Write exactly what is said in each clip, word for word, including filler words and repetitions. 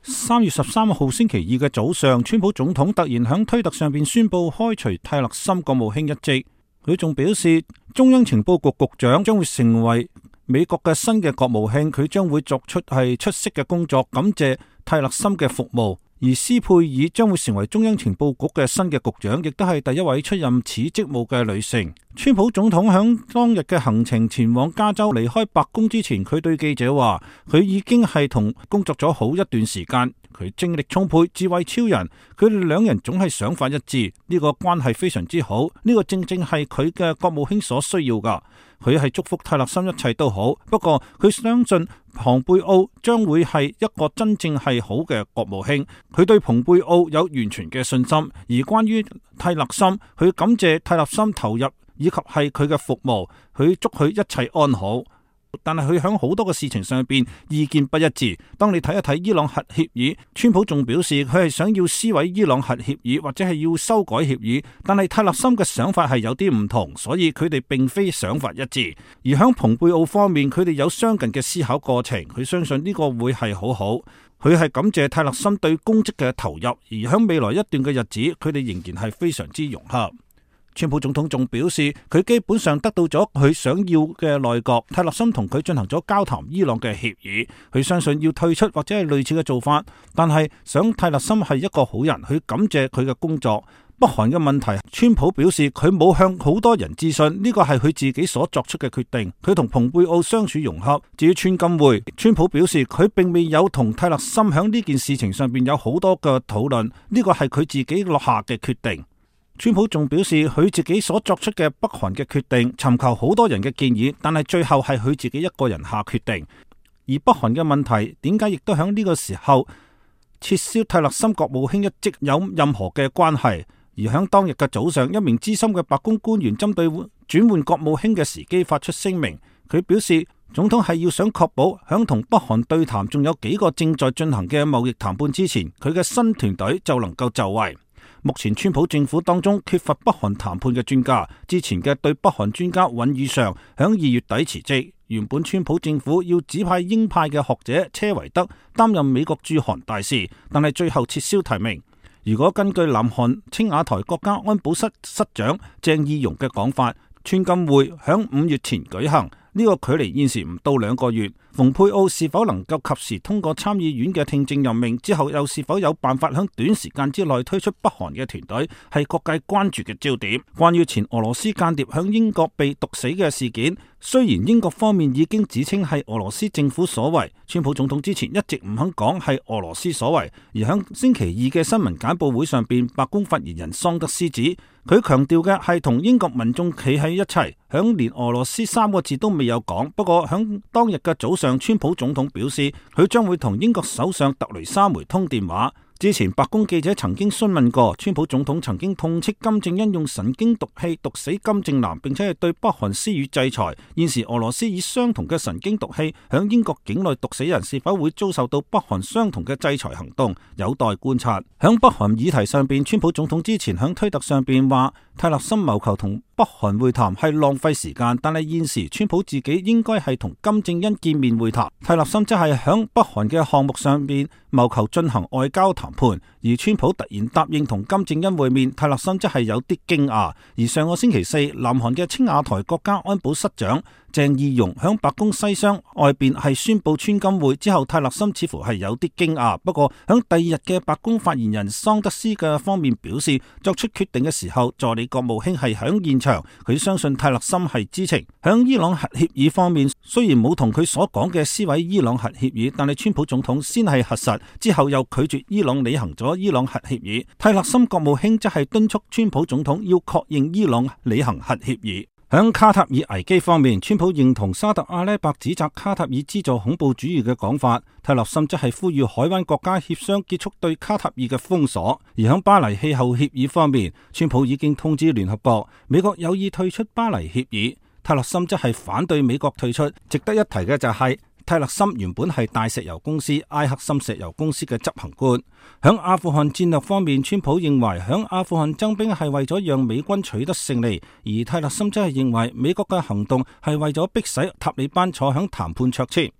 三月十三號星期二嘅早上，川普總統突然喺推特上邊宣布開除泰勒森國務卿一職。佢仲表示，中央情報局局長將會成為美國嘅新嘅國務卿，佢將會作出係出色嘅工作，感謝泰勒森嘅服務。而斯佩爾將會成為中央情報局嘅新嘅局長，亦都係第一位出任此職務嘅女性。川普總統響當日嘅行程前往加州離開白宮之前，佢對記者話，佢已經係同工作咗好一段時間，佢精力充沛，智慧超人，佢哋兩人總係想法一致，呢個關係非常之好，呢個正正係佢嘅國務卿所需要噶。佢係祝福泰勒森一切都好，不過佢相信蓬佩奧將會係一個真正係好嘅國務卿，佢對蓬佩奧有完全嘅信心。而關於泰勒森，佢感謝泰勒森投入以及係佢嘅服務，佢祝佢一切安好。但係佢響好多嘅事情上邊意見不一致。當你睇一睇伊朗核協議，川普仲表示佢係想要撕毀伊朗核協議，或者係要修改協議。但係泰勒森嘅想法係有啲唔同，所以佢哋並非想法一致。而響蓬佩奧方面，佢哋有相近嘅思考過程。佢相信呢個會係好好。佢係感謝泰勒森對公職嘅投入，而響未來一段嘅日子，佢哋仍然係非常之融洽。川普總統仲表示，佢基本上得到咗佢想要嘅內閣。泰勒森同佢進行咗交談伊朗嘅協議，佢相信要退出或者係類似嘅做法，但係想泰勒森係一個好人，佢感謝佢嘅工作。北韓嘅問題，川普表示佢冇向好多人諮詢，呢個係佢自己所作出嘅決定。佢同蓬佩奧相處融洽。至於川金會，川普表示佢並未有同泰勒森響呢件事情上邊有好多嘅討論，呢個係佢自己落下嘅決定。川普仲表示佢自己所作出嘅北韓嘅決定，尋求好多人嘅建議，但係最後係佢自己一個人下決定。而北韓嘅問題點解亦都喺呢個時候撤銷泰勒森國務卿一職有任何嘅關係？而喺當日嘅早上，一名資深嘅白宮官員針對轉換國務卿嘅時機發出聲明，佢表示總統係要想確保響同北韓對談仲有幾個正在進行嘅貿易談判之前，佢嘅新團隊就能夠就位。目前川普政府當中缺乏北韓談判嘅專家，之前嘅對北韓專家尹宇尚響二月底辭職。原本川普政府要指派鷹派嘅學者車維德擔任美國駐韓大使，但係最後撤銷提名。如果根據南韓青瓦台國家安保室室長鄭義溶嘅講法，川金會響五月前舉行，呢個距離現時唔到兩個月。蓬佩奧是否能夠及時通過參議院嘅聽證任命之後，又是否有辦法喺短時間之內推出北韓嘅團隊，係各界關注嘅焦點。關於前俄羅斯間諜響英國被毒死嘅事件，雖然英國方面已經指稱係俄羅斯政府所為，川普總統之前一直唔肯講係俄羅斯所為。而喺星期二嘅新聞簡報會上邊，白宮發言人桑德斯指，佢強調嘅係同英國民眾企喺一齊，響連俄羅斯三個字都未有講。不過響當日嘅早上，川普總統表示，佢將會同英國首相特雷莎梅通電話。之前白宮記者曾經詢問過，川普總統曾經痛斥金正恩用神經毒氣毒死金正男，並且係對北韓施予制裁。現時俄羅斯以相同嘅神經毒氣響英國境內毒死人，是否會遭受到北韓相同嘅制裁行動，有待觀察。響北韓議題上邊，川普總統之前響推特上邊話，泰勒森謀求同北韓會談係浪費時間，但係現時川普自己應該係同金正恩見面會談。泰勒森即係響北韓嘅項目上邊謀求進行外交談判，而川普突然答應同金正恩會面，泰勒森即係有啲驚訝。而上個星期四，南韓嘅青瓦台國家安保室長鄭義溶響白宮西廂外邊係宣布川金會之後，泰勒森似乎係有啲驚訝。不過響第二日嘅白宮發言人桑德斯嘅方面表示，作出決定嘅時候，助理國務卿係響現場，佢相信泰勒森係知情。響伊朗核協議方面，雖然冇同佢所講嘅撕毀伊朗核協議，但係川普總統先係核實，之後又拒絕伊朗履行咗伊朗核協議。泰勒森國務卿則係敦促川普總統要確認伊朗履行核協議。響卡塔爾危機方面，川普認同沙特阿拉伯指責卡塔爾資助恐怖主義嘅講法，泰勒森則係呼籲海灣國家協商結束對卡塔爾嘅封鎖。而響巴黎氣候協議方面，川普已經通知聯合國，美國有意退出巴黎協議，泰勒森則係反對美國退出。值得一提嘅就係、是泰勒森原本係大石油公司埃克森石油公司嘅執行官。響阿富汗戰略方面，川普認為響阿富汗增兵係為咗讓美軍取得勝利，而泰勒森則係認為美國嘅行動係為咗迫使塔利班坐響談判桌前。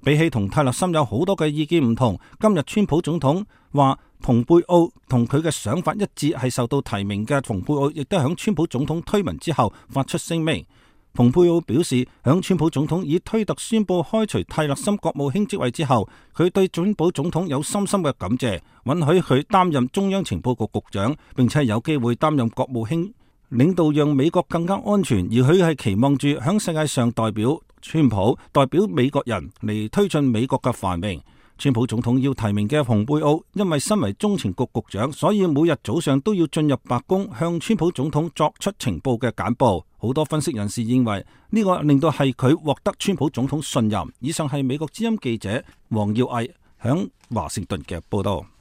比起同泰勒森有好多嘅意見唔同，今日川普總統話蓬佩奧同佢嘅想法一致，係受到提名嘅蓬佩奧亦都響川普總統推文之後發出聲明。蓬佩奧表示，響川普總統以推特宣布開除泰勒森國務卿職位之後，佢對川普總統有深深嘅感謝，允許佢擔任中央情報局局長，並且有機會擔任國務卿，領導讓美國更加安全。而佢係期望住響世界上代表川普、代表美國人嚟推進美國嘅繁榮。川普總統要提名嘅蓬佩奧，因為身為中情局局長，所以每日早上都要進入白宮向川普總統作出情報嘅簡報。好多分析人士認為呢個令到係佢獲得川普總統信任。以上係美國之音記者黃耀毅響華盛頓嘅報道。